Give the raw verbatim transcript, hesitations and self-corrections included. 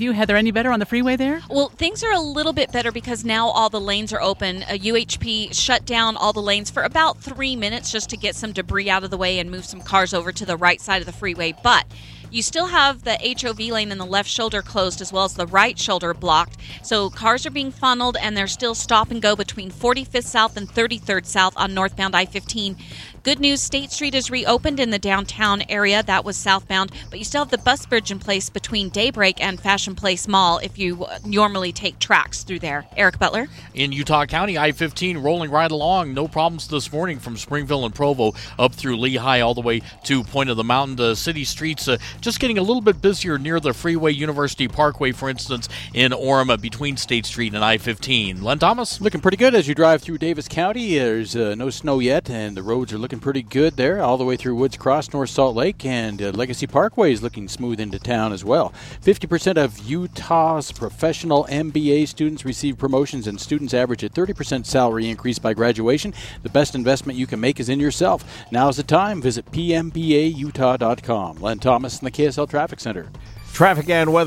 you. Heather, any better on the freeway there? Well, things are a little bit better because now all the lanes are open. Uh, U H P shut down all the lanes for about three minutes just to get some debris out of the way and move some cars over to the right side of the freeway. But you still have the H O V lane in the left shoulder closed as well as the right shoulder blocked. So cars are being funneled and they're still stop and go between forty-fifth South and thirty-third South on northbound I fifteen. Good news, State Street is reopened in the downtown area. That was southbound, but you still have the bus bridge in place between Daybreak and Fashion Place Mall if you normally take tracks through there. Eric Butler? In Utah County, I fifteen rolling right along. No problems this morning from Springville and Provo up through Lehigh all the way to Point of the Mountain. The city streets uh, just getting a little bit busier near the Freeway University Parkway, for instance, in Orem uh, between State Street and I fifteen. Len Thomas? Looking pretty good as you drive through Davis County. There's uh, no snow yet, and the roads are looking pretty good there, all the way through Woods Cross, North Salt Lake, and uh, Legacy Parkway is looking smooth into town as well. fifty percent of Utah's professional M B A students receive promotions, and students average a thirty percent salary increase by graduation. The best investment you can make is in yourself. Now's the time. Visit P M B A Utah dot com. Len Thomas in the K S L Traffic Center. Traffic and weather.